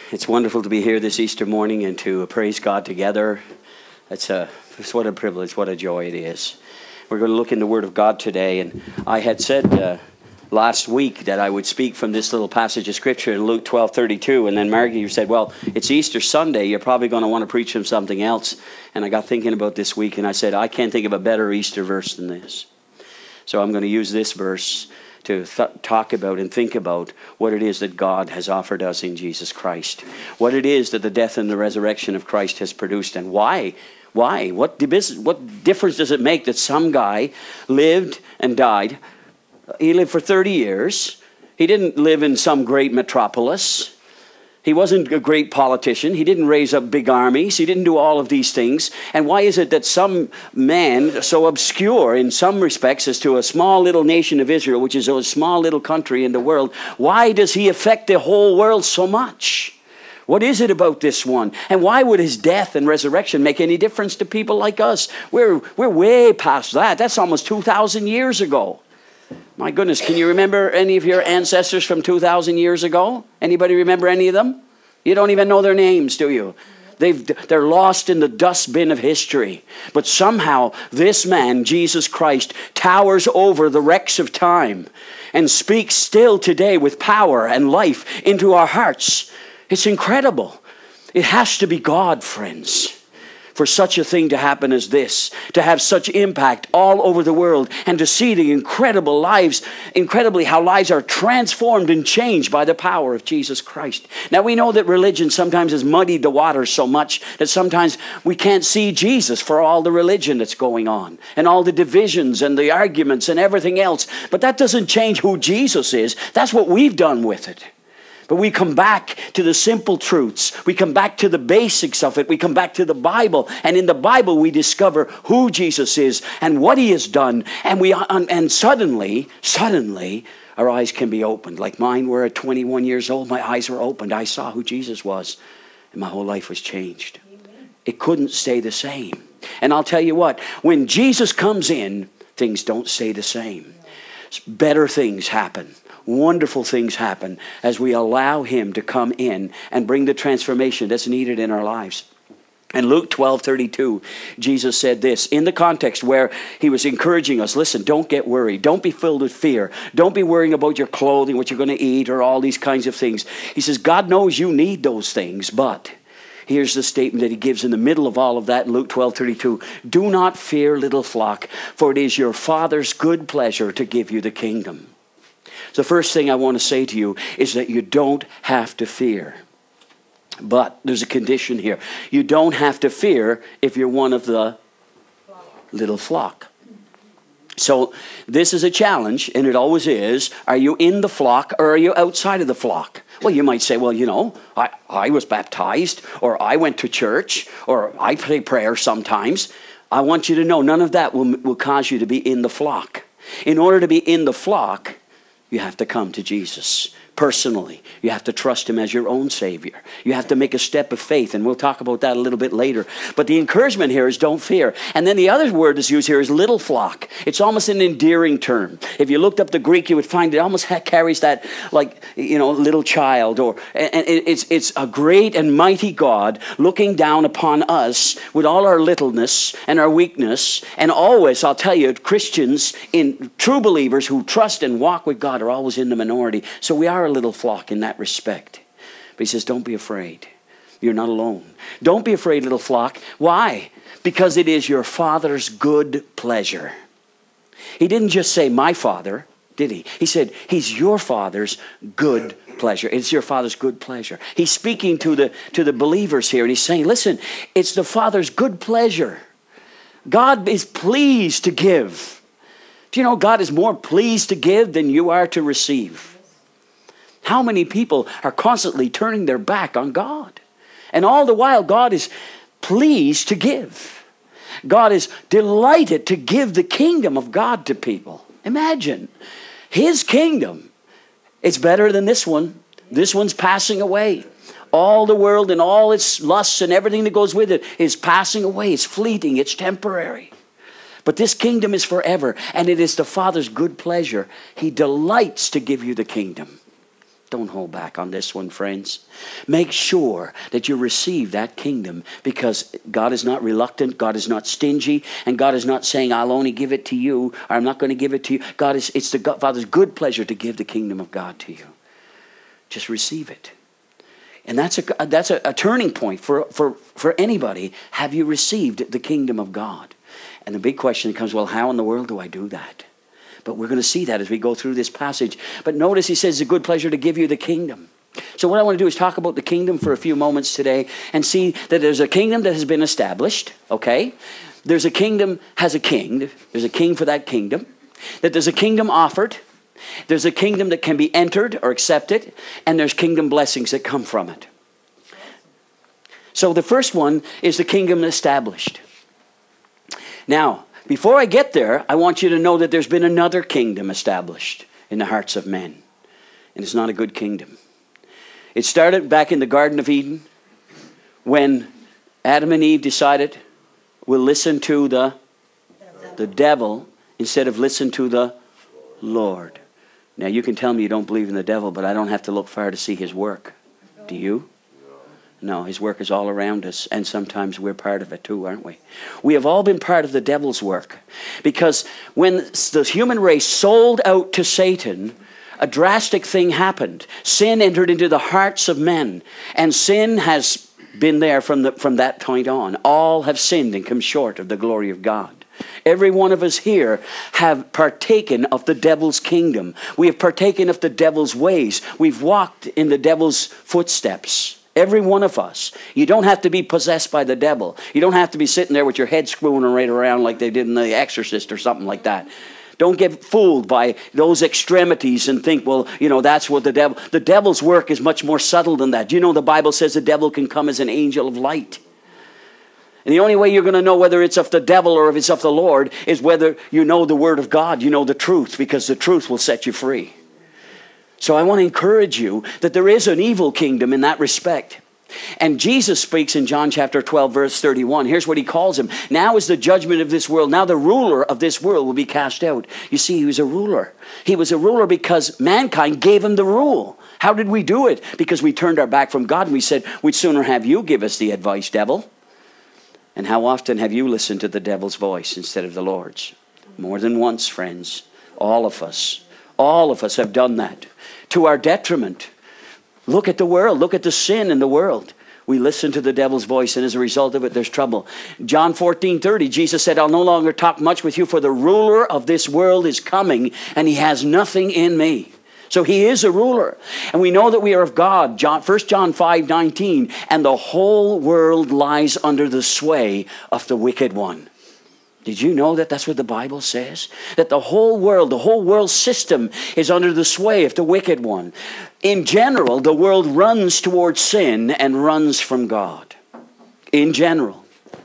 It's wonderful to be here this Easter morning and to praise God together. It's what a privilege, what a joy it is. We're going to look in the Word of God today, and I had said last week that I would speak from this little passage of Scripture in Luke 12:32, and then Margie, you said, well, it's Easter Sunday, you're probably going to want to preach from something else. And I got thinking about this week, and I said, I can't think of a better Easter verse than this. So I'm going to use this verse to talk about and think about what it is that God has offered us in Jesus Christ. What it is that the death and the resurrection of Christ has produced, and why. What difference does it make that some guy lived and died? He lived for 30 years. He didn't live in some great metropolis. He wasn't a great politician. He didn't raise up big armies. He didn't do all of these things. And why is it that some man, so obscure in some respects as to a small little nation of Israel, which is a small little country in the world, why does he affect the whole world so much? What is it about this one? And why would his death and resurrection make any difference to people like us? We're way past that. That's almost 2,000 years ago. My goodness, can you remember any of your ancestors from 2,000 years ago? Anybody remember any of them? You don't even know their names, do you? They're lost in the dustbin of history. But somehow this man, Jesus Christ, towers over the wrecks of time and speaks still today with power and life into our hearts. It's incredible. It has to be God, friends, for such a thing to happen as this, to have such impact all over the world, and to see the incredibly how lives are transformed and changed by the power of Jesus Christ. Now we know that religion sometimes has muddied the waters so much that sometimes we can't see Jesus for all the religion that's going on, and all the divisions and the arguments and everything else. But that doesn't change who Jesus is. That's what we've done with it. But we come back to the simple truths. We come back to the basics of it. We come back to the Bible. And in the Bible, we discover who Jesus is and what he has done. And suddenly, our eyes can be opened. Like mine were at 21 years old. My eyes were opened. I saw who Jesus was. And my whole life was changed. Amen. It couldn't stay the same. And I'll tell you what, when Jesus comes in, things don't stay the same. Better things happen. Wonderful things happen as we allow him to come in and bring the transformation that's needed in our lives. In Luke 12:32, Jesus said this in the context where he was encouraging us. Listen, don't get worried. Don't be filled with fear. Don't be worrying about your clothing, what you're going to eat, or all these kinds of things. He says, God knows you need those things, but here's the statement that he gives in the middle of all of that in Luke 12:32. Do not fear, little flock, for it is your Father's good pleasure to give you the kingdom. So the first thing I want to say to you is that you don't have to fear. But there's a condition here. You don't have to fear if you're one of the little flock. So this is a challenge, and it always is. Are you in the flock or are you outside of the flock? Well, you might say, well, you know, I was baptized, or I went to church, or I pray prayer sometimes. I want you to know none of that will cause you to be in the flock. In order to be in the flock, you have to come to Jesus personally. You have to trust him as your own Savior. You have to make a step of faith, and we'll talk about that a little bit later. But the encouragement here is don't fear. And then the other word that's used here is little flock. It's almost an endearing term. If you looked up the Greek, you would find it almost carries that, like, you know, little child. And it's a great and mighty God looking down upon us with all our littleness and our weakness. And always, I'll tell you, Christians, true believers who trust and walk with God are always in the minority. So we are a little flock in that respect. But he says, don't be afraid. You're not alone. Don't be afraid, little flock. Why? Because it is your Father's good pleasure. He didn't just say my Father, did he? He said, he's your Father's good pleasure. It's your Father's good pleasure. He's speaking to the believers here, and he's saying, listen, it's the Father's good pleasure. God is pleased to give. Do you know God is more pleased to give than you are to receive? How many people are constantly turning their back on God? And all the while, God is pleased to give. God is delighted to give the kingdom of God to people. Imagine, his kingdom is better than this one. This one's passing away. All the world and all its lusts and everything that goes with it is passing away. It's fleeting. It's temporary. But this kingdom is forever, and it is the Father's good pleasure. He delights to give you the kingdom. Don't hold back on this one, friends. Make sure that you receive that kingdom, because God is not reluctant, God is not stingy, and God is not saying, I'll only give it to you, or I'm not going to give it to you. It's the Father's good pleasure to give the kingdom of God to you. Just receive it. And that's a turning point for anybody. Have you received the kingdom of God? And the big question comes, well, how in the world do I do that? But we're going to see that as we go through this passage. But notice he says it's a good pleasure to give you the kingdom. So what I want to do is talk about the kingdom for a few moments today and see that there's a kingdom that has been established, okay? There's a kingdom has a king. There's a king for that kingdom. That there's a kingdom offered. There's a kingdom that can be entered or accepted. And there's kingdom blessings that come from it. So the first one is the kingdom established. Now, before I get there, I want you to know that there's been another kingdom established in the hearts of men. And it's not a good kingdom. It started back in the Garden of Eden when Adam and Eve decided we'll listen to the devil instead of listen to the Lord. Now you can tell me you don't believe in the devil, but I don't have to look far to see his work. Do you? No, his work is all around us, and sometimes we're part of it too, aren't we? We have all been part of the devil's work, because when the human race sold out to Satan, a drastic thing happened. Sin entered into the hearts of men, and sin has been there from that point on. All have sinned and come short of the glory of God. Every one of us here have partaken of the devil's kingdom. We have partaken of the devil's ways. We've walked in the devil's footsteps. Every one of us. You don't have to be possessed by the devil. You don't have to be sitting there with your head screwing right around like they did in The Exorcist or something like that. Don't get fooled by those extremities and think, well, that's what the devil's work is much more subtle than that. The Bible says the devil can come as an angel of light. And the only way you're going to know whether it's of the devil or if it's of the Lord is whether you know the Word of God, you know the truth, because the truth will set you free. So I want to encourage you that there is an evil kingdom in that respect. And Jesus speaks in John chapter 12, verse 31. Here's what he calls him. Now is the judgment of this world. Now the ruler of this world will be cast out. You see, he was a ruler. He was a ruler because mankind gave him the rule. How did we do it? Because we turned our back from God and we said, we'd sooner have you give us the advice, devil. And how often have you listened to the devil's voice instead of the Lord's? More than once, friends. All of us have done that. To our detriment. Look at the world. Look at the sin in the world. We listen to the devil's voice, and as a result of it, there's trouble. John 14:30, Jesus said, I'll no longer talk much with you, for the ruler of this world is coming, and he has nothing in me. So he is a ruler. And we know that we are of God. 1 John 5:19, and the whole world lies under the sway of the wicked one. Did you know that that's what the Bible says? That the whole world system is under the sway of the wicked one. In general, the world runs towards sin and runs from God. In general.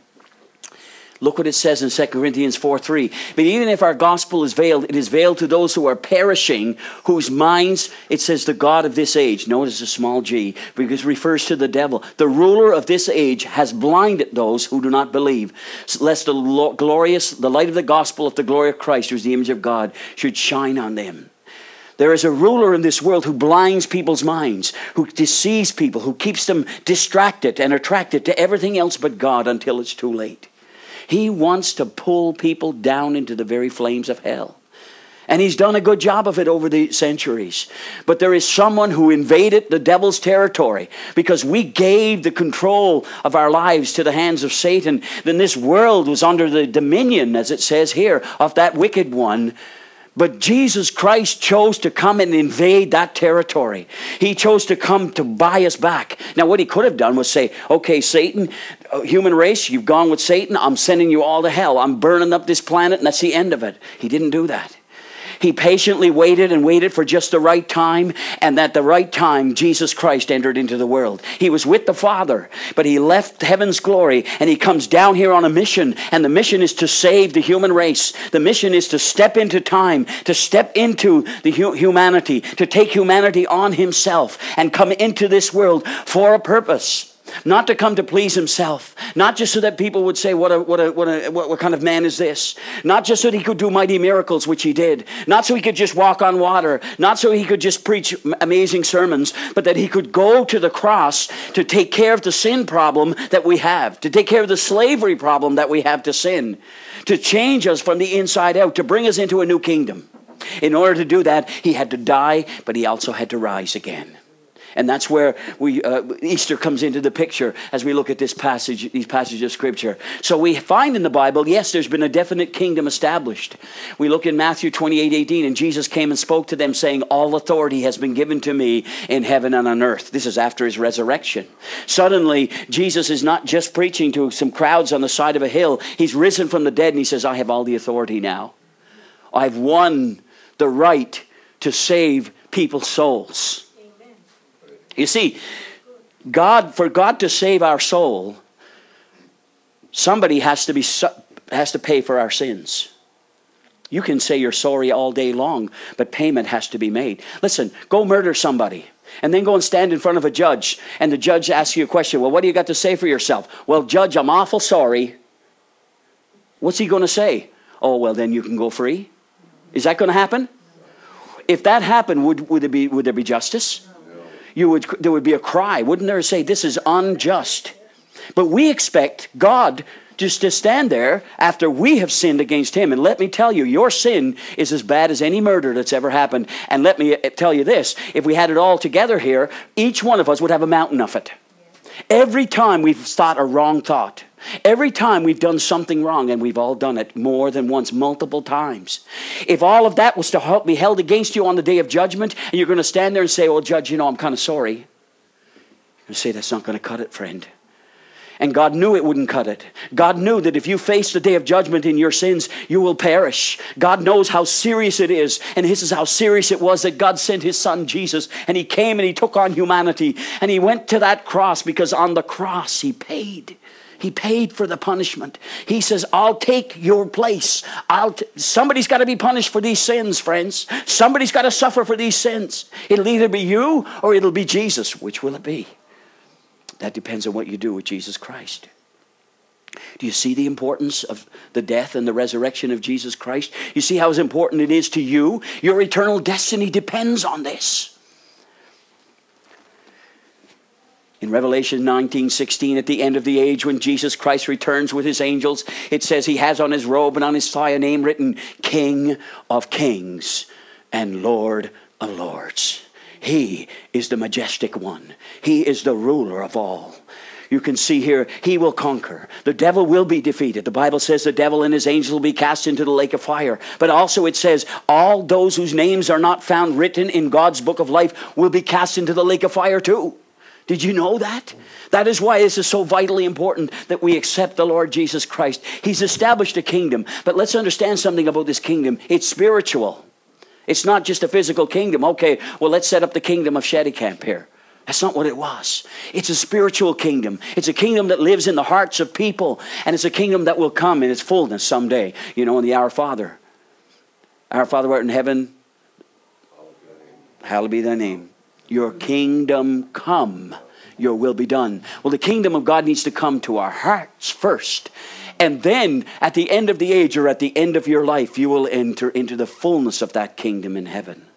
Look what it says in 2 Corinthians 4:3. But even if our gospel is veiled, it is veiled to those who are perishing, whose minds, it says, the God of this age, notice a small g, because it refers to the devil. The ruler of this age has blinded those who do not believe, lest the light of the gospel of the glory of Christ, who is the image of God, should shine on them. There is a ruler in this world who blinds people's minds, who deceives people, who keeps them distracted and attracted to everything else but God until it's too late. He wants to pull people down into the very flames of hell. And he's done a good job of it over the centuries. But there is someone who invaded the devil's territory because we gave the control of our lives to the hands of Satan. Then this world was under the dominion, as it says here, of that wicked one. But Jesus Christ chose to come and invade that territory. He chose to come to buy us back. Now what he could have done was say, okay, Satan, human race, you've gone with Satan. I'm sending you all to hell. I'm burning up this planet and that's the end of it. He didn't do that. He patiently waited and waited for just the right time. And at the right time, Jesus Christ entered into the world. He was with the Father, but he left heaven's glory and he comes down here on a mission. And the mission is to save the human race. The mission is to step into time, to step into the humanity, to take humanity on himself and come into this world for a purpose. Not to come to please himself. Not just so that people would say, what kind of man is this? Not just so that he could do mighty miracles, which he did. Not so he could just walk on water. Not so he could just preach amazing sermons. But that he could go to the cross to take care of the sin problem that we have. To take care of the slavery problem that we have to sin. To change us from the inside out. To bring us into a new kingdom. In order to do that, he had to die, but he also had to rise again. And that's where Easter comes into the picture as we look at these passages of Scripture. So we find in the Bible, yes, there's been a definite kingdom established. We look in Matthew 28:18, and Jesus came and spoke to them, saying, all authority has been given to me in heaven and on earth. This is after his resurrection. Suddenly, Jesus is not just preaching to some crowds on the side of a hill. He's risen from the dead, and he says, I have all the authority now. I've won the right to save people's souls. Amen. You see, for God to save our soul, somebody has to pay for our sins. You can say you're sorry all day long, but payment has to be made. Listen, go murder somebody and then go and stand in front of a judge, and the judge asks you a question. Well, what do you got to say for yourself? Well, judge, I'm awful sorry. What's he going to say? Oh, well, then you can go free. Is that going to happen? If that happened, would there be justice? There would be a cry, wouldn't there? Say, this is unjust. But we expect God just to stand there after we have sinned against him. And let me tell you, your sin is as bad as any murder that's ever happened. And let me tell you this, if we had it all together here, each one of us would have a mountain of it. Every time we've thought a wrong thought, every time we've done something wrong, and we've all done it more than once, multiple times. If all of that was to be held against you on the day of judgment, and you're going to stand there and say, well, Judge, I'm kind of sorry. You're going to say, that's not going to cut it, friend. And God knew it wouldn't cut it. God knew that if you face the day of judgment in your sins, you will perish. God knows how serious it is. And this is how serious it was that God sent his son Jesus. And he came and he took on humanity. And he went to that cross because on the cross he paid. He paid for the punishment. He says, I'll take your place. Somebody's got to be punished for these sins, friends. Somebody's got to suffer for these sins. It'll either be you or it'll be Jesus. Which will it be? That depends on what you do with Jesus Christ. Do you see the importance of the death and the resurrection of Jesus Christ? You see how important it is to you? Your eternal destiny depends on this. In Revelation 19:16, at the end of the age, when Jesus Christ returns with his angels, it says he has on his robe and on his thigh a name written, King of Kings and Lord of Lords. He is the majestic one. He is the ruler of all. You can see here, he will conquer. The devil will be defeated. The Bible says the devil and his angels will be cast into the lake of fire. But also it says all those whose names are not found written in God's book of life will be cast into the lake of fire too. Did you know that? That is why this is so vitally important that we accept the Lord Jesus Christ. He's established a kingdom. But let's understand something about this kingdom. It's spiritual. It's not just a physical kingdom. Okay, well, let's set up the kingdom of Shedicamp here. That's not what it was. It's a spiritual kingdom. It's a kingdom that lives in the hearts of people. And it's a kingdom that will come in its fullness someday. In the Our Father. Our Father who art in heaven, hallowed be thy name. Your kingdom come. Your will be done. Well, the kingdom of God needs to come to our hearts first. And then at the end of the age or at the end of your life, you will enter into the fullness of that kingdom in heaven.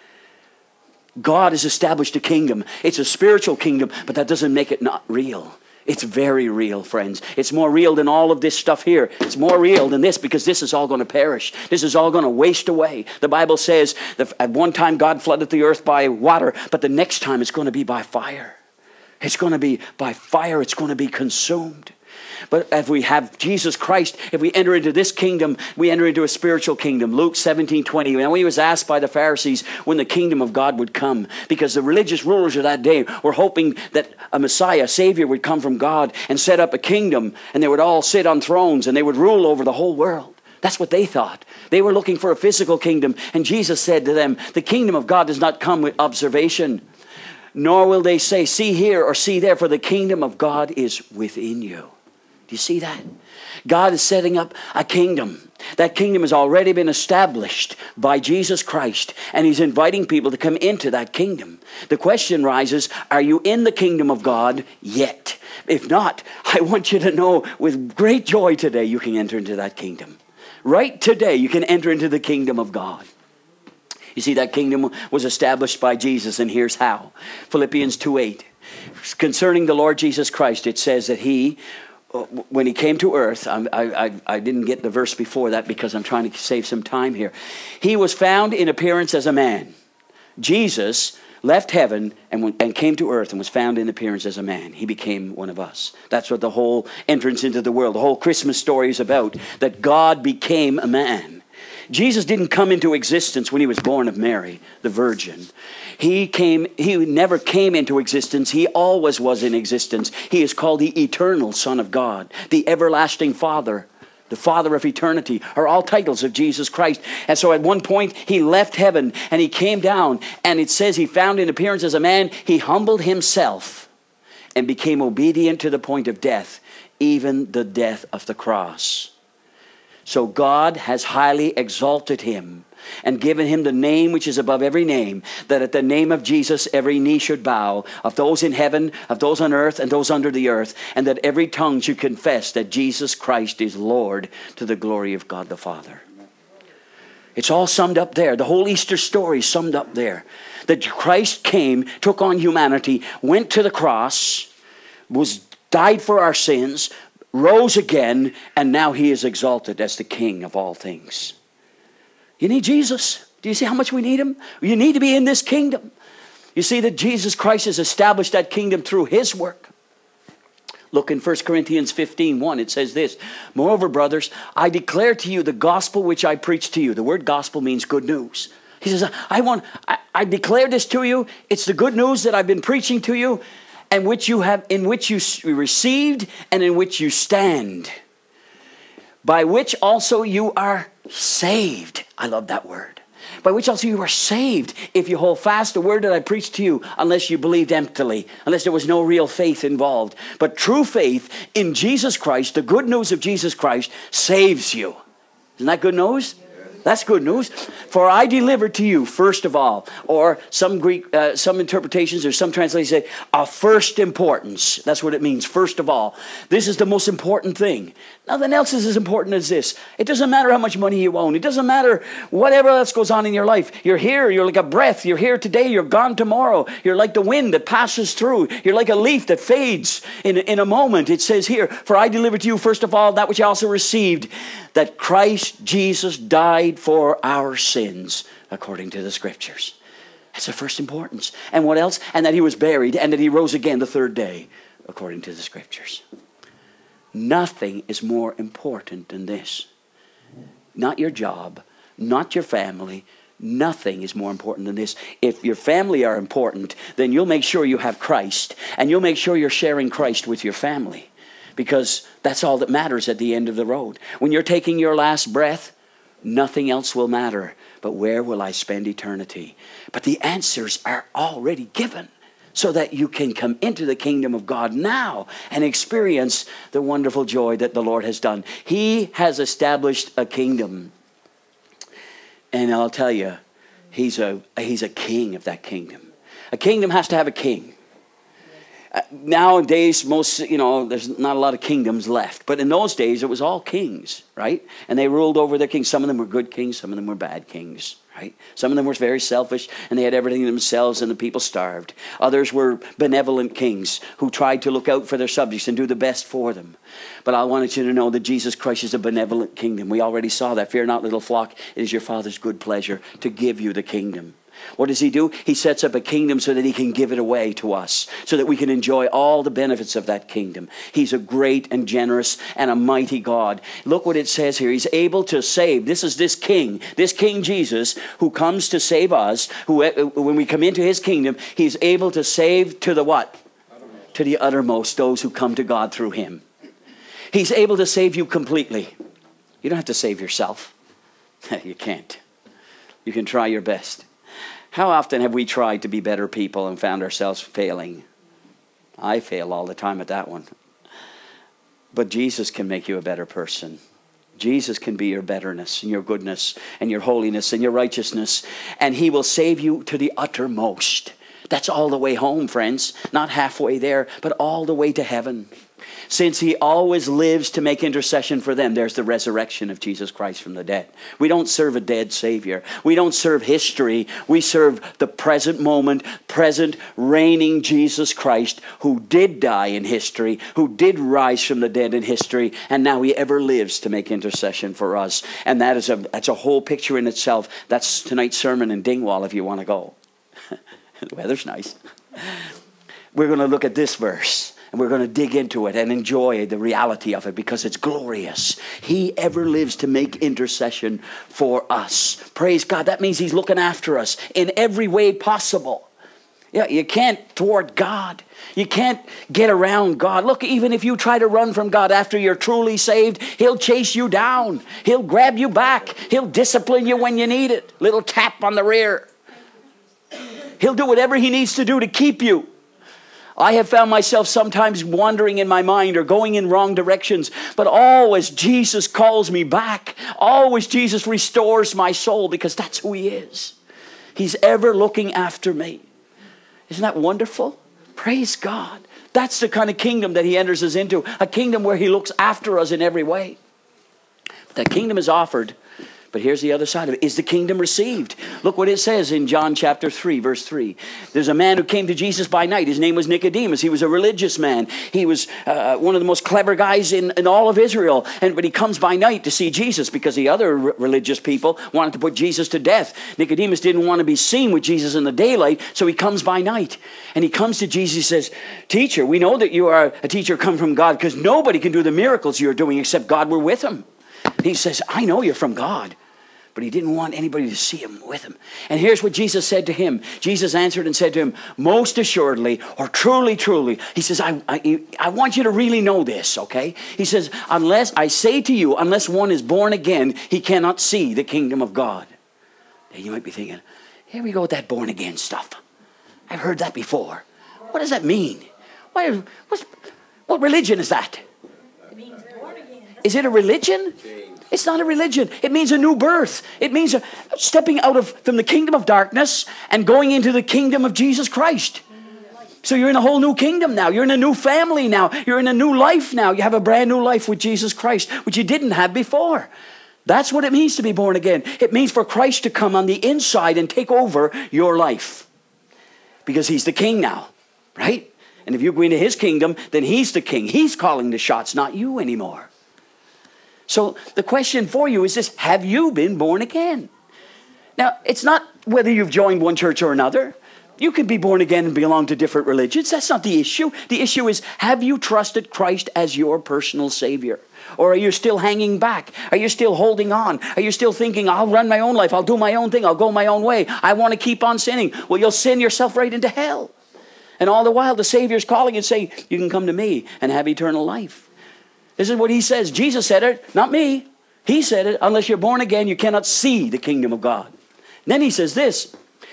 God has established a kingdom. It's a spiritual kingdom, but that doesn't make it not real. It's very real, friends. It's more real than all of this stuff here. It's more real than this because this is all going to perish. This is all going to waste away. The Bible says that at one time God flooded the earth by water, but the next time it's going to be by fire. It's going to be by fire. It's going to be consumed. But if we have Jesus Christ, if we enter into this kingdom, we enter into a spiritual kingdom. Luke 17:20. When he was asked by the Pharisees when the kingdom of God would come, because the religious rulers of that day were hoping that a Messiah, a Savior, would come from God and set up a kingdom, and they would all sit on thrones and they would rule over the whole world. That's what they thought. They were looking for a physical kingdom. And Jesus said to them, the kingdom of God does not come with observation, nor will they say, see here or see there, for the kingdom of God is within you. Do you see that? God is setting up a kingdom. That kingdom has already been established by Jesus Christ, and he's inviting people to come into that kingdom. The question rises, are you in the kingdom of God yet? If not, I want you to know with great joy today you can enter into that kingdom. Right today you can enter into the kingdom of God. You see, that kingdom was established by Jesus, and here's how. Philippians 2:8. Concerning the Lord Jesus Christ, it says that he, when he came to earth, I didn't get the verse before that because I'm trying to save some time here. He was found in appearance as a man. Jesus left heaven and came to earth and was found in appearance as a man. He became one of us. That's what the whole entrance into the world, the whole Christmas story is about, that God became a man. Jesus didn't come into existence when he was born of Mary, the virgin. He never came into existence. He always was in existence. He is called the eternal Son of God, the everlasting Father, the Father of eternity, are all titles of Jesus Christ. And so at one point he left heaven and he came down, and it says he found in appearance as a man. He humbled himself and became obedient to the point of death, even the death of the cross. So God has highly exalted him and given him the name which is above every name, that at the name of Jesus every knee should bow, of those in heaven, of those on earth, and those under the earth, and that every tongue should confess that Jesus Christ is Lord, to the glory of God the Father. It's all summed up there. The whole Easter story is summed up there. That Christ came, took on humanity, went to the cross, died for our sins, rose again, and now he is exalted as the King of all things. You need Jesus. Do you see how much we need him? You need to be in this kingdom. You see that Jesus Christ has established that kingdom through his work. Look in 1 Corinthians 15:1. It says this: Moreover, brothers, I declare to you the gospel which I preached to you. The word gospel means good news. He says, I declare this to you. It's the good news that I've been preaching to you, and in which you received, and in which you stand, by which also you are saved. I love that word. By which also you are saved, if you hold fast the word that I preached to you, unless you believed emptily, unless there was no real faith involved. But true faith in Jesus Christ, the good news of Jesus Christ, saves you. Isn't that good news? That's good news. For I delivered to you, first of all, or some interpretations or some translations say, of first importance. That's what it means, first of all. This is the most important thing. Nothing else is as important as this. It doesn't matter how much money you own. It doesn't matter whatever else goes on in your life. You're here. You're like a breath. You're here today. You're gone tomorrow. You're like the wind that passes through. You're like a leaf that fades in a moment. It says here, for I delivered to you, first of all, that which I also received, that Christ Jesus died for our sins, according to the Scriptures. That's the first importance. And what else? And that he was buried, and that he rose again the third day, according to the Scriptures. Nothing is more important than this. Not your job, not your family. Nothing is more important than this. If your family are important, then you'll make sure you have Christ, and you'll make sure you're sharing Christ with your family, because that's all that matters at the end of the road. When you're taking your last breath, nothing else will matter. But where will I spend eternity? But the answers are already given, so that you can come into the kingdom of God now and experience the wonderful joy that the Lord has done. He has established a kingdom. And I'll tell you, he's a king of that kingdom. A kingdom has to have a king. Nowadays, there's not a lot of kingdoms left. But in those days, it was all kings, right? And they ruled over their kings. Some of them were good kings. Some of them were bad kings, right? Some of them were very selfish, and they had everything themselves, and the people starved. Others were benevolent kings who tried to look out for their subjects and do the best for them. But I wanted you to know that Jesus Christ is a benevolent kingdom. We already saw that. Fear not, little flock. It is your Father's good pleasure to give you the kingdom. What does he do? He sets up a kingdom so that he can give it away to us, so that we can enjoy all the benefits of that kingdom. He's a great and generous and a mighty God. Look what it says here. He's able to save. This is this King Jesus, who comes to save us. Who, when we come into his kingdom, he's able to save to the what? To the uttermost, those who come to God through him. He's able to save you completely. You don't have to save yourself. You can't. You can try your best. How often have we tried to be better people and found ourselves failing? I fail all the time at that one. But Jesus can make you a better person. Jesus can be your betterness and your goodness and your holiness and your righteousness. And he will save you to the uttermost. That's all the way home, friends. Not halfway there, but all the way to heaven. Since he always lives to make intercession for them. There's the resurrection of Jesus Christ from the dead. We don't serve a dead Savior. We don't serve history. We serve the present moment, present reigning Jesus Christ, who did die in history, who did rise from the dead in history, and now he ever lives to make intercession for us. And that's a whole picture in itself. That's tonight's sermon in Dingwall if you want to go. The weather's nice. We're going to look at this verse. And we're going to dig into it and enjoy the reality of it because it's glorious. He ever lives to make intercession for us. Praise God. That means he's looking after us in every way possible. Yeah, you can't thwart God. You can't get around God. Look, even if you try to run from God after you're truly saved, he'll chase you down. He'll grab you back. He'll discipline you when you need it. Little tap on the rear. He'll do whatever he needs to do to keep you. I have found myself sometimes wandering in my mind or going in wrong directions, but always Jesus calls me back. Always Jesus restores my soul because that's who he is. He's ever looking after me. Isn't that wonderful? Praise God. That's the kind of kingdom that he enters us into, a kingdom where he looks after us in every way. That kingdom is offered. But here's the other side of it. Is the kingdom received? Look what it says in John chapter 3, verse 3. There's a man who came to Jesus by night. His name was Nicodemus. He was a religious man. He was one of the most clever guys in all of Israel. But he comes by night to see Jesus because the other religious people wanted to put Jesus to death. Nicodemus didn't want to be seen with Jesus in the daylight, so he comes by night. And he comes to Jesus. He says, "Teacher, we know that you are a teacher come from God because nobody can do the miracles you're doing except God were with him." He says, "I know you're from God." But he didn't want anybody to see him with him. And here's what Jesus said to him. Jesus answered and said to him, "Most assuredly, or truly, truly." He says, I want you to really know this, okay? He says, "Unless, I say to you, unless one is born again, he cannot see the kingdom of God." And you might be thinking, here we go with that born again stuff. I've heard that before. What does that mean? What religion is that? It means born again. Is it a religion? It's not a religion. It means a new birth. It means stepping out from the kingdom of darkness and going into the kingdom of Jesus Christ. So you're in a whole new kingdom now. You're in a new family now. You're in a new life now. You have a brand new life with Jesus Christ, which you didn't have before. That's what it means to be born again. It means for Christ to come on the inside and take over your life. Because he's the king now, right? And if you go into his kingdom, then he's the king. He's calling the shots, not you anymore. So the question for you is this: have you been born again? Now, it's not whether you've joined one church or another. You can be born again and belong to different religions. That's not the issue. The issue is, have you trusted Christ as your personal Savior? Or are you still hanging back? Are you still holding on? Are you still thinking, I'll run my own life, I'll do my own thing, I'll go my own way, I want to keep on sinning? Well, you'll sin yourself right into hell. And all the while, the Savior's calling and saying, you can come to me and have eternal life. This is what he says. Jesus said it, not me. He said it. Unless you're born again, you cannot see the kingdom of God. And then he says this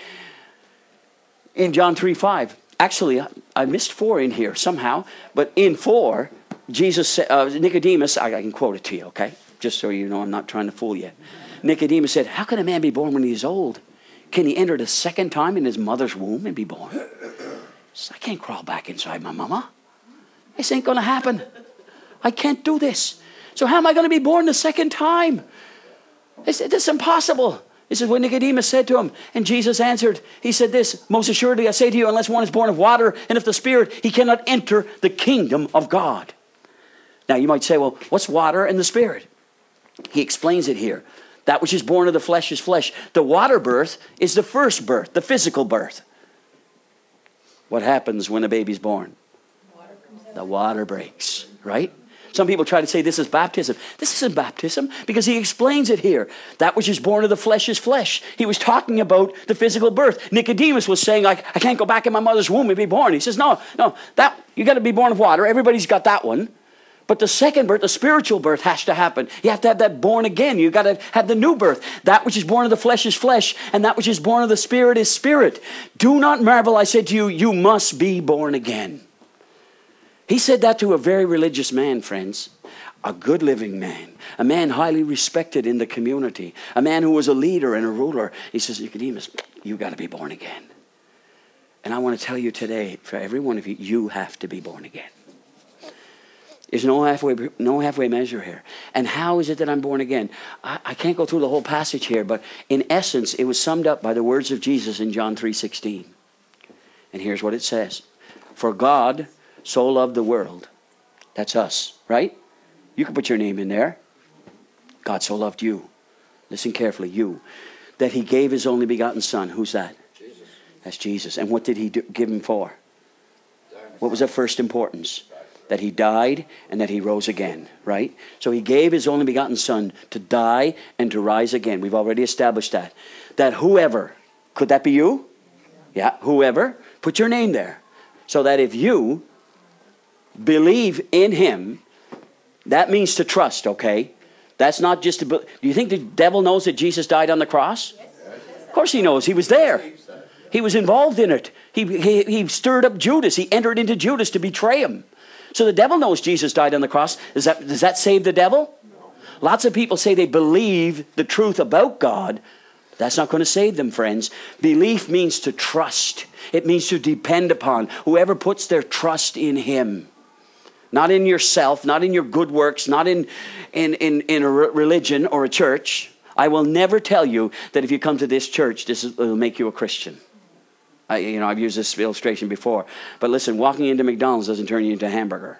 in John 3:5. Actually, I missed 4 in here somehow. But in 4, Jesus said, Nicodemus, I can quote it to you, okay? Just so you know I'm not trying to fool you. Nicodemus said, "How can a man be born when he's old? Can he enter the second time in his mother's womb and be born?" I can't crawl back inside my mama. This ain't going to happen. I can't do this. So how am I going to be born the second time? This is impossible. This is what Nicodemus said to him. And Jesus answered. He said this: "Most assuredly I say to you, unless one is born of water and of the Spirit, he cannot enter the kingdom of God." Now you might say, well, what's water and the Spirit? He explains it here. That which is born of the flesh is flesh. The water birth is the first birth, the physical birth. What happens when a baby's born? The water breaks, right? Some people try to say this is baptism. This isn't baptism because he explains it here. That which is born of the flesh is flesh. He was talking about the physical birth. Nicodemus was saying, I can't go back in my mother's womb and be born. He says, no, that you got to be born of water. Everybody's got that one. But the second birth, the spiritual birth, has to happen. You have to have that born again. You got to have the new birth. That which is born of the flesh is flesh, and that which is born of the Spirit is spirit. Do not marvel, I said to you, you must be born again. He said that to a very religious man, friends. A good living man. A man highly respected in the community. A man who was a leader and a ruler. He says, Nicodemus, you got to be born again. And I want to tell you today, for every one of you, you have to be born again. There's no halfway measure here. And how is it that I'm born again? I can't go through the whole passage here, but in essence, it was summed up by the words of Jesus in John 3:16. And here's what it says. For God so loved the world. That's us, right? You can put your name in there. God so loved you. Listen carefully, you. That he gave his only begotten son. Who's that? Jesus. That's Jesus. And what did he give him for? What was of first importance? That he died and that he rose again, right? So he gave his only begotten son to die and to rise again. We've already established that. That whoever, could that be you? Yeah, whoever, put your name there. So that if you believe in him, that means to trust, okay? That's not just to do you think the devil knows that Jesus died on the cross? Of course he knows. He was there. He was involved in it. He stirred up Judas. He entered into Judas to betray him. So the devil knows Jesus died on the cross. Does that save the devil? No. Lots of people say they believe the truth about God. That's not going to save them, friends. Belief means to trust. It means to depend upon whoever puts their trust in him. Not in yourself, not in your good works, not in a religion or a church. I will never tell you that if you come to this church, will make you a Christian. I've used this illustration before. But listen, walking into McDonald's doesn't turn you into a hamburger.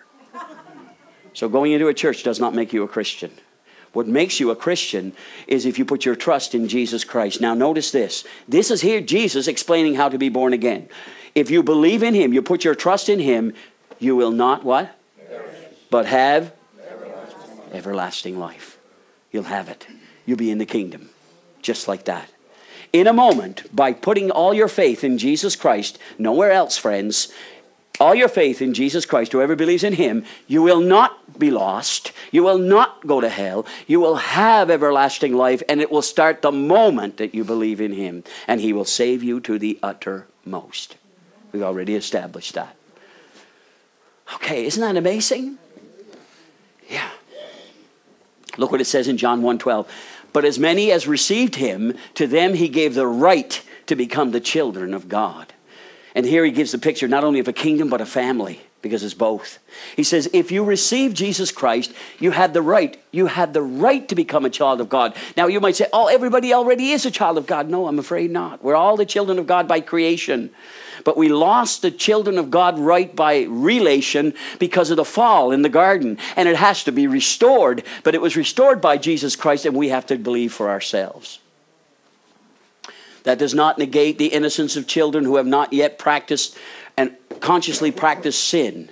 So going into a church does not make you a Christian. What makes you a Christian is if you put your trust in Jesus Christ. Now notice this. This is here Jesus explaining how to be born again. If you believe in him, you put your trust in him, you will not what? But have everlasting life. You'll have it. You'll be in the kingdom. Just like that. In a moment, by putting all your faith in Jesus Christ, nowhere else, friends, all your faith in Jesus Christ, whoever believes in him, you will not be lost. You will not go to hell. You will have everlasting life, and it will start the moment that you believe in him, and he will save you to the uttermost. We've already established that. Okay, isn't that amazing? Yeah. Look what it says in John 1:12. But as many as received him, to them he gave the right to become the children of God. And here he gives the picture not only of a kingdom, but a family, because it's both. He says, if you receive Jesus Christ, you had the right. You had the right to become a child of God. Now you might say, oh, everybody already is a child of God. No, I'm afraid not. We're all the children of God by creation. But we lost the children of God right by relation because of the fall in the garden. And it has to be restored. But it was restored by Jesus Christ, and we have to believe for ourselves. That does not negate the innocence of children who have not yet practiced and consciously practiced sin.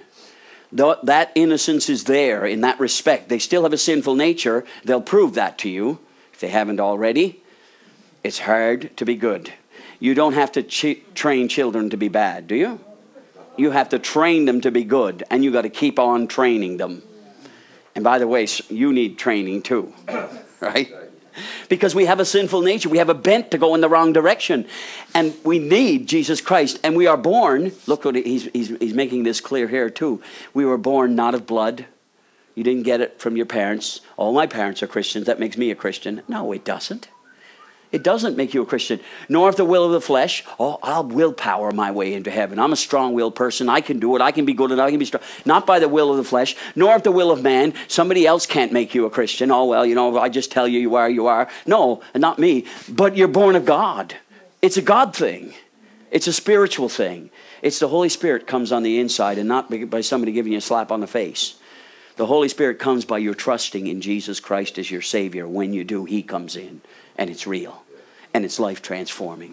That innocence is there in that respect. They still have a sinful nature. They'll prove that to you if they haven't already. It's hard to be good. You don't have to train children to be bad, do you? You have to train them to be good, and you got to keep on training them. And by the way, you need training too, right? Because we have a sinful nature. We have a bent to go in the wrong direction. And we need Jesus Christ. And we are born, look what he's making this clear here too. We were born not of blood. You didn't get it from your parents. All my parents are Christians. That makes me a Christian. No, it doesn't. It doesn't make you a Christian. Nor of the will of the flesh. Oh, I'll willpower my way into heaven. I'm a strong-willed person. I can do it. I can be good and I can be strong. Not by the will of the flesh. Nor of the will of man. Somebody else can't make you a Christian. Oh, well, I just tell you you are, you are. No, not me. But you're born of God. It's a God thing. It's a spiritual thing. It's the Holy Spirit comes on the inside and not by somebody giving you a slap on the face. The Holy Spirit comes by your trusting in Jesus Christ as your Savior. When you do, he comes in. And it's real. And it's life transforming.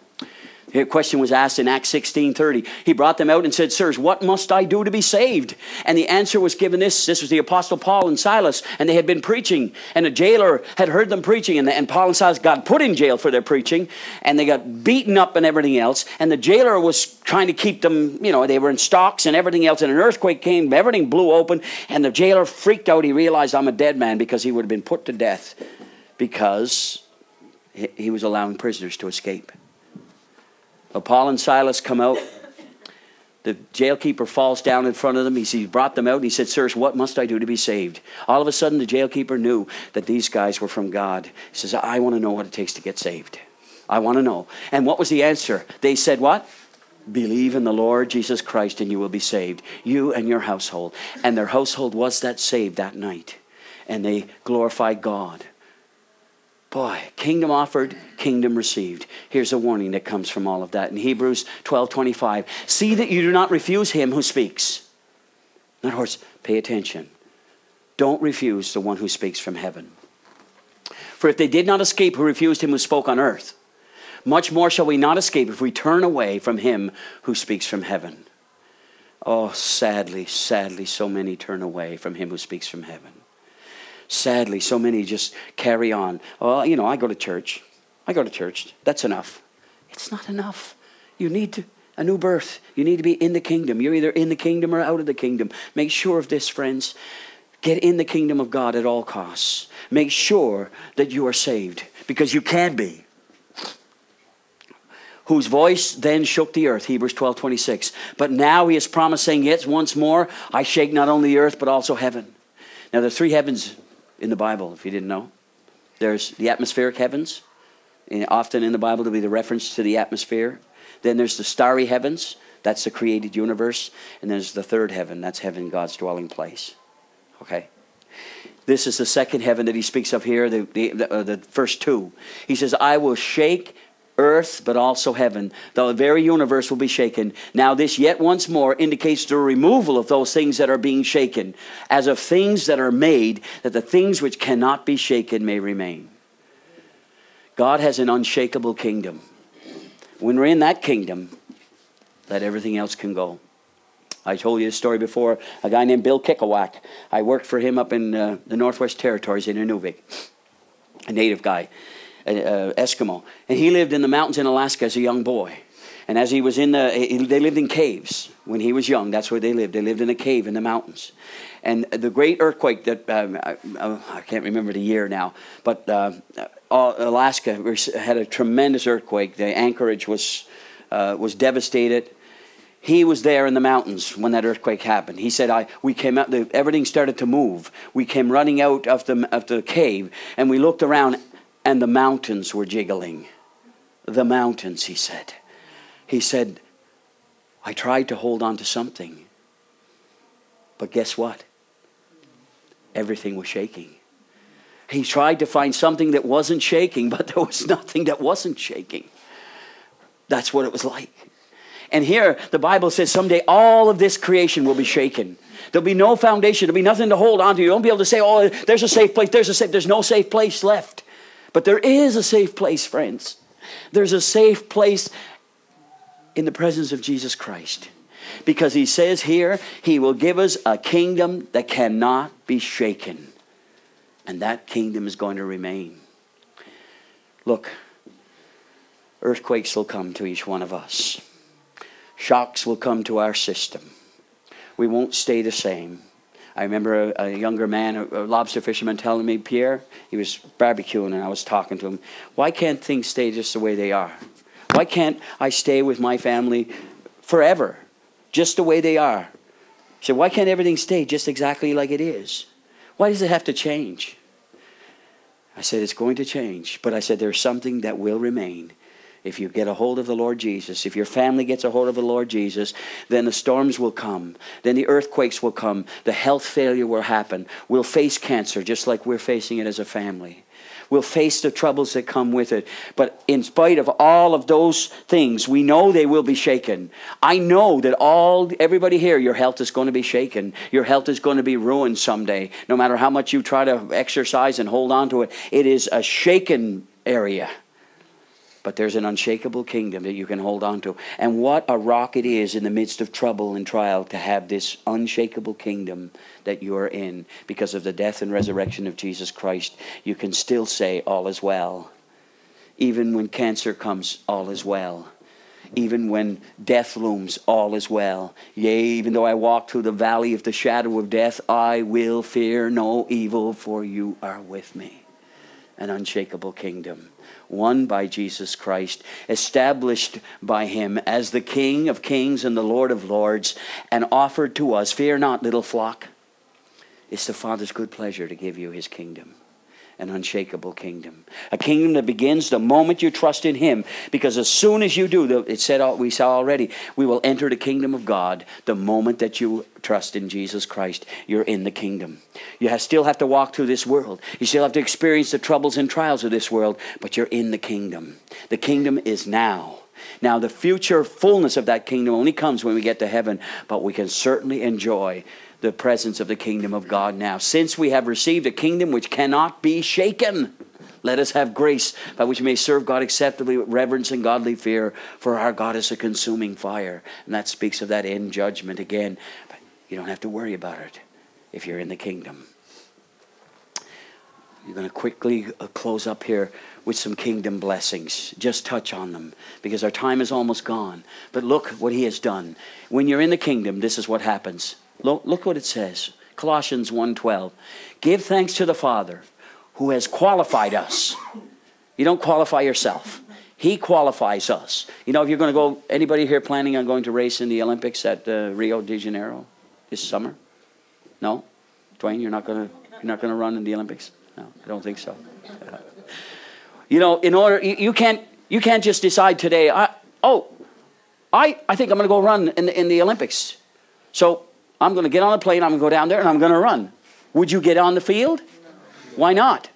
The question was asked in Acts 16:30. He brought them out and said, sirs, what must I do to be saved? And the answer was given this. This was the Apostle Paul and Silas. And they had been preaching. And a jailer had heard them preaching. And Paul and Silas got put in jail for their preaching. And they got beaten up and everything else. And the jailer was trying to keep them, they were in stocks and everything else. And an earthquake came. Everything blew open. And the jailer freaked out. He realized I'm a dead man because he would have been put to death. Because he was allowing prisoners to escape. Well, Paul and Silas come out. The jailkeeper falls down in front of them. He brought them out and he said, sirs, what must I do to be saved? All of a sudden, the jailkeeper knew that these guys were from God. He says, I want to know what it takes to get saved. I want to know. And what was the answer? They said what? Believe in the Lord Jesus Christ and you will be saved. You and your household. And their household was that saved that night. And they glorified God. Boy, kingdom offered, kingdom received. Here's a warning that comes from all of that. In Hebrews 12:25, see that you do not refuse him who speaks. In other words, pay attention. Don't refuse the one who speaks from heaven. For if they did not escape who refused him who spoke on earth, much more shall we not escape if we turn away from him who speaks from heaven. Oh, sadly, sadly, so many turn away from him who speaks from heaven. Sadly, so many just carry on. Oh, you know, I go to church. That's enough. It's not enough. You need a new birth. You need to be in the kingdom. You're either in the kingdom or out of the kingdom. Make sure of this, friends. Get in the kingdom of God at all costs. Make sure that you are saved, because you can be. Whose voice then shook the earth, Hebrews 12:26. But now he is promised, saying, yet once more, I shake not only the earth, but also heaven. Now, there are three heavens in the Bible, if you didn't know. There's the atmospheric heavens. And often in the Bible, there'll be the reference to the atmosphere. Then there's the starry heavens. That's the created universe. And there's the third heaven. That's heaven, God's dwelling place. Okay? This is the second heaven that he speaks of here, the first two. He says, I will shake earth, but also heaven. The very universe will be shaken. Now this yet once more indicates the removal of those things that are being shaken, as of things that are made, that the things which cannot be shaken may remain. God has an unshakable kingdom. When we're in that kingdom, let everything else can go. I told you a story before. A guy named Bill Kickawack. I worked for him up in the Northwest Territories in Inuvik. A native guy. Eskimo, and he lived in the mountains in Alaska as a young boy. And as he was they lived in caves when he was young. That's where they lived. They lived in a cave in the mountains. And the great earthquake that I can't remember the year now, but Alaska had a tremendous earthquake. The Anchorage was devastated. He was there in the mountains when that earthquake happened. He said, we came out. Everything started to move. We came running out of the cave, and we looked around. And the mountains were jiggling. The mountains, he said. He said, I tried to hold on to something. But guess what? Everything was shaking. He tried to find something that wasn't shaking, but there was nothing that wasn't shaking. That's what it was like. And here, the Bible says someday all of this creation will be shaken. There'll be no foundation. There'll be nothing to hold on to. You won't be able to say, oh, there's a safe place. There's no safe place left. But there is a safe place, friends. There's a safe place in the presence of Jesus Christ. Because he says here, he will give us a kingdom that cannot be shaken. And that kingdom is going to remain. Look, earthquakes will come to each one of us. Shocks will come to our system. We won't stay the same. I remember a younger man, a lobster fisherman, telling me, Pierre, he was barbecuing and I was talking to him, why can't things stay just the way they are? Why can't I stay with my family forever, just the way they are? He said, why can't everything stay just exactly like it is? Why does it have to change? I said, it's going to change. But I said, there's something that will remain. If you get a hold of the Lord Jesus, if your family gets a hold of the Lord Jesus, then the storms will come. Then the earthquakes will come. The health failure will happen. We'll face cancer just like we're facing it as a family. We'll face the troubles that come with it. But in spite of all of those things, we know they will be shaken. I know that everybody here, your health is going to be shaken. Your health is going to be ruined someday. No matter how much you try to exercise and hold on to it, it is a shaken area. But there's an unshakable kingdom that you can hold on to. And what a rock it is in the midst of trouble and trial to have this unshakable kingdom that you are in. Because of the death and resurrection of Jesus Christ, you can still say all is well. Even when cancer comes, all is well. Even when death looms, all is well. Yea, even though I walk through the valley of the shadow of death, I will fear no evil, for you are with me. An unshakable kingdom. Won by Jesus Christ, established by him as the King of kings and the Lord of lords, and offered to us. Fear not, little flock. It's the Father's good pleasure to give you his kingdom. an unshakable kingdom. A kingdom that begins the moment you trust in Him. Because as soon as you do, it said, we saw already, we will enter the kingdom of God the moment that you trust in Jesus Christ. You're in the kingdom. You still have to walk through this world. You still have to experience the troubles and trials of this world, but you're in the kingdom. The kingdom is now. Now, the future fullness of that kingdom only comes when we get to heaven, but we can certainly enjoy the presence of the kingdom of God now. Since we have received a kingdom which cannot be shaken, let us have grace by which we may serve God acceptably with reverence and godly fear, for our God is a consuming fire. And that speaks of that end judgment again. But you don't have to worry about it if you're in the kingdom. You're going to quickly close up here with some kingdom blessings. Just touch on them because our time is almost gone. But look what He has done. When you're in the kingdom, this is what happens. Look what it says. Colossians 1:12. Give thanks to the Father who has qualified us. You don't qualify yourself. He qualifies us. You know, if you're going to go, anybody here planning on going to race in the Olympics at Rio de Janeiro this summer? No? Dwayne, you're not going to run in the Olympics? No, I don't think so. You know, in order, you can't just decide today, I think I'm going to go run in the Olympics. So I'm going to get on a plane, I'm going to go down there, and I'm going to run. Would you get on the field? Why not?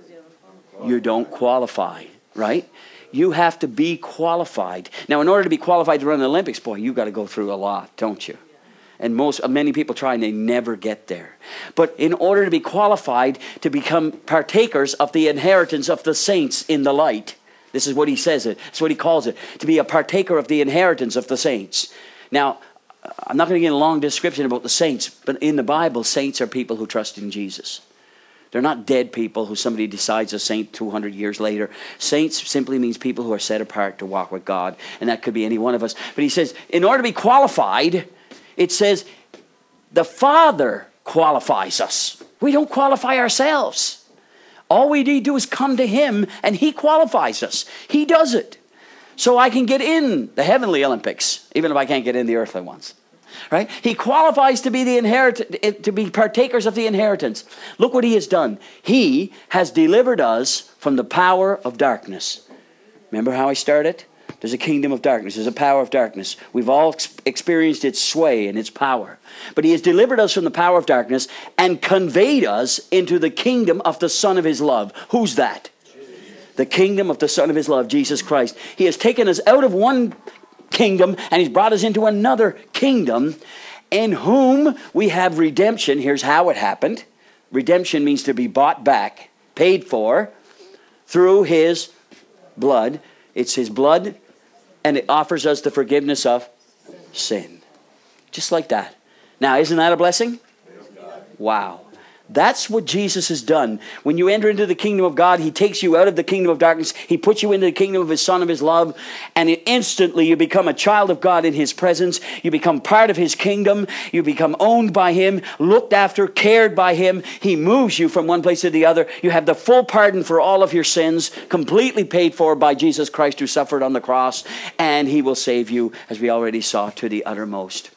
You don't qualify, right? You have to be qualified. Now, in order to be qualified to run the Olympics, boy, you've got to go through a lot, don't you? And many people try and they never get there. But in order to be qualified to become partakers of the inheritance of the saints in the light, this is what he says it. That's what he calls it. To be a partaker of the inheritance of the saints. Now, I'm not going to get a long description about the saints, but in the Bible, saints are people who trust in Jesus. They're not dead people who somebody decides a saint 200 years later. Saints simply means people who are set apart to walk with God. And that could be any one of us. But he says, in order to be qualified, it says, the Father qualifies us. We don't qualify ourselves. All we need to do is come to Him and He qualifies us. He does it. So I can get in the heavenly Olympics, even if I can't get in the earthly ones. Right? He qualifies to be to be partakers of the inheritance. Look what He has done. He has delivered us from the power of darkness. Remember how I started? There's a kingdom of darkness. There's a power of darkness. We've all experienced its sway and its power. But He has delivered us from the power of darkness and conveyed us into the kingdom of the Son of His love. Who's that? The kingdom of the Son of His love, Jesus Christ. He has taken us out of one kingdom and He's brought us into another kingdom in whom we have redemption. Here's how it happened. Redemption means to be bought back, paid for, through His blood. It's His blood, and it offers us the forgiveness of sin. Just like that. Now, isn't that a blessing? Wow. That's what Jesus has done. When you enter into the kingdom of God, He takes you out of the kingdom of darkness. He puts you into the kingdom of His Son of His love. And instantly you become a child of God in His presence. You become part of His kingdom. You become owned by Him, looked after, cared by Him. He moves you from one place to the other. You have the full pardon for all of your sins, completely paid for by Jesus Christ who suffered on the cross. And He will save you, as we already saw, to the uttermost.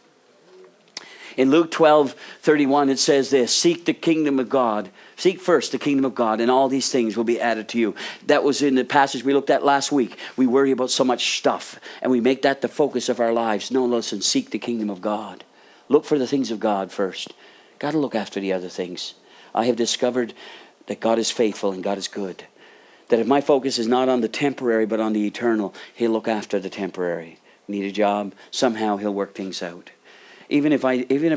In Luke 12:31, it says this, seek the kingdom of God. Seek first the kingdom of God, and all these things will be added to you. That was in the passage we looked at last week. We worry about so much stuff, and we make that the focus of our lives. No, listen, seek the kingdom of God. Look for the things of God first. Got to look after the other things. I have discovered that God is faithful and God is good. That if my focus is not on the temporary, but on the eternal, He'll look after the temporary. Need a job? Somehow He'll work things out. Even if I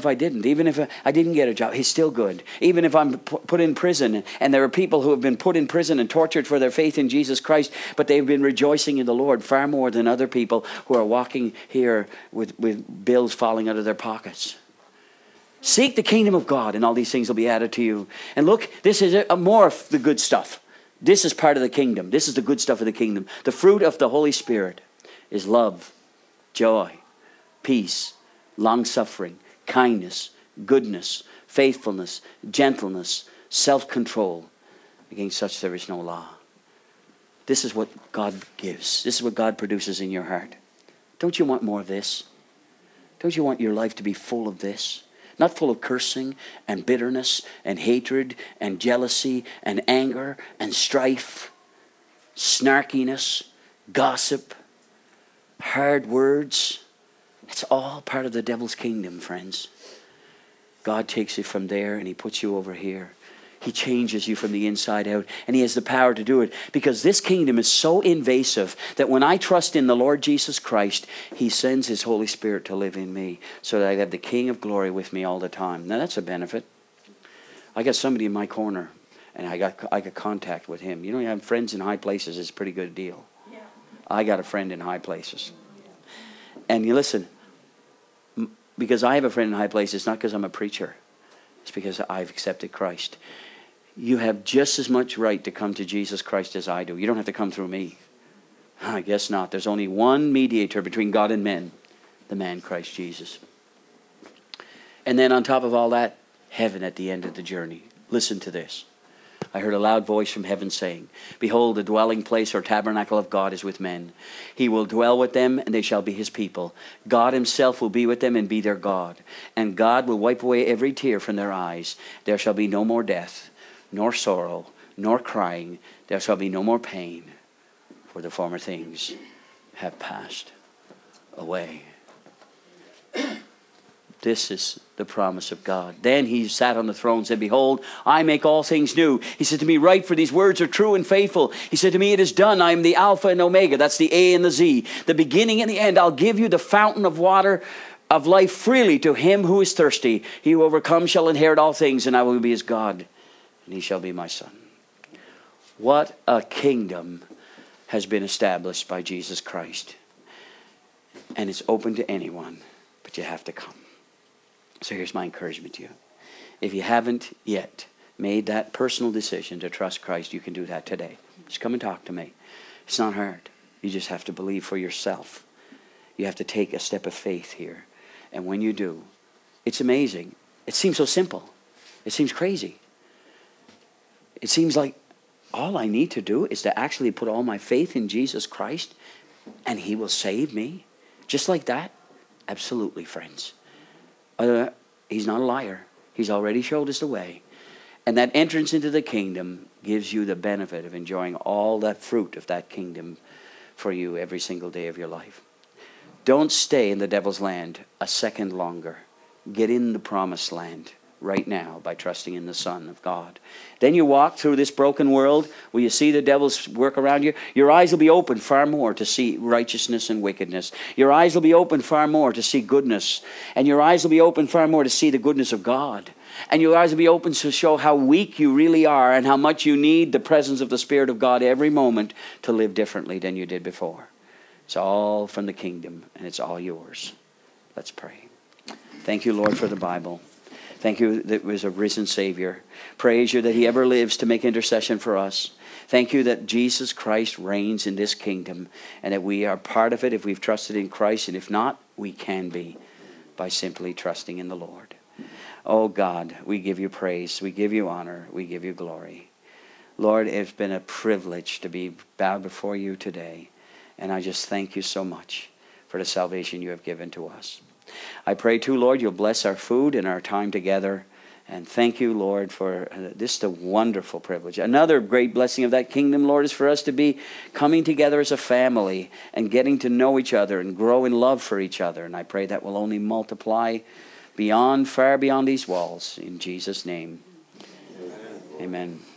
didn't get a job, He's still good. Even if I'm put in prison, and there are people who have been put in prison and tortured for their faith in Jesus Christ, but they've been rejoicing in the Lord far more than other people who are walking here with bills falling out of their pockets. Seek the kingdom of God, and all these things will be added to you. And look, this is more of the good stuff. This is part of the kingdom. This is the good stuff of the kingdom. The fruit of the Holy Spirit is love, joy, peace, long-suffering, kindness, goodness, faithfulness, gentleness, self-control. Against such there is no law. This is what God gives. This is what God produces in your heart. Don't you want more of this? Don't you want your life to be full of this? Not full of cursing and bitterness and hatred and jealousy and anger and strife, snarkiness, gossip, hard words. It's all part of the devil's kingdom, friends. God takes you from there and he puts you over here. He changes you from the inside out, and he has the power to do it, because this kingdom is so invasive that when I trust in the Lord Jesus Christ, he sends his Holy Spirit to live in me so that I have the King of glory with me all the time. Now that's a benefit. I got somebody in my corner, and I got contact with him. You know, you have friends in high places is a pretty good deal. Yeah. I got a friend in high places. And you listen, because I have a friend in high places, it's not because I'm a preacher. It's because I've accepted Christ. You have just as much right to come to Jesus Christ as I do. You don't have to come through me. I guess not. There's only one mediator between God and men, the man Christ Jesus. And then on top of all that, heaven at the end of the journey. Listen to this. I heard a loud voice from heaven saying, "Behold, the dwelling place or tabernacle of God is with men. He will dwell with them, and they shall be his people. God himself will be with them and be their God. And God will wipe away every tear from their eyes. There shall be no more death, nor sorrow, nor crying. There shall be no more pain, for the former things have passed away." This is the promise of God. Then he sat on the throne and said, "Behold, I make all things new." He said to me, "Write, for these words are true and faithful." He said to me, "It is done. I am the Alpha and Omega." That's the A and the Z. The beginning and the end. I'll give you the fountain of water of life freely to him who is thirsty. He who overcomes shall inherit all things, and I will be his God, and he shall be my son. What a kingdom has been established by Jesus Christ. And it's open to anyone, but you have to come. So here's my encouragement to you. If you haven't yet made that personal decision to trust Christ, you can do that today. Just come and talk to me. It's not hard. You just have to believe for yourself. You have to take a step of faith here. And when you do, it's amazing. It seems so simple. It seems crazy. It seems like all I need to do is to actually put all my faith in Jesus Christ and he will save me. Just like that? Absolutely, friends. He's not a liar. He's already showed us the way. And that entrance into the kingdom gives you the benefit of enjoying all that fruit of that kingdom for you every single day of your life. Don't stay in the devil's land a second longer. Get in the promised land right now by trusting in the Son of God. Then you walk through this broken world where you see the devil's work around you. Your eyes will be open far more to see righteousness and wickedness. Your eyes will be open far more to see goodness. And your eyes will be open far more to see the goodness of God. And your eyes will be open to show how weak you really are and how much you need the presence of the Spirit of God every moment to live differently than you did before. It's all from the kingdom and it's all yours. Let's pray. Thank you, Lord, for the Bible. Thank you that it was a risen Savior. Praise you that he ever lives to make intercession for us. Thank you that Jesus Christ reigns in this kingdom and that we are part of it if we've trusted in Christ. And if not, we can be by simply trusting in the Lord. Oh God, we give you praise. We give you honor. We give you glory. Lord, it's been a privilege to be bowed before you today. And I just thank you so much for the salvation you have given to us. I pray too, Lord, you'll bless our food and our time together. And thank you, Lord, for this is a wonderful privilege. Another great blessing of that kingdom, Lord, is for us to be coming together as a family and getting to know each other and grow in love for each other. And I pray that will only multiply far beyond these walls. In Jesus' name, amen.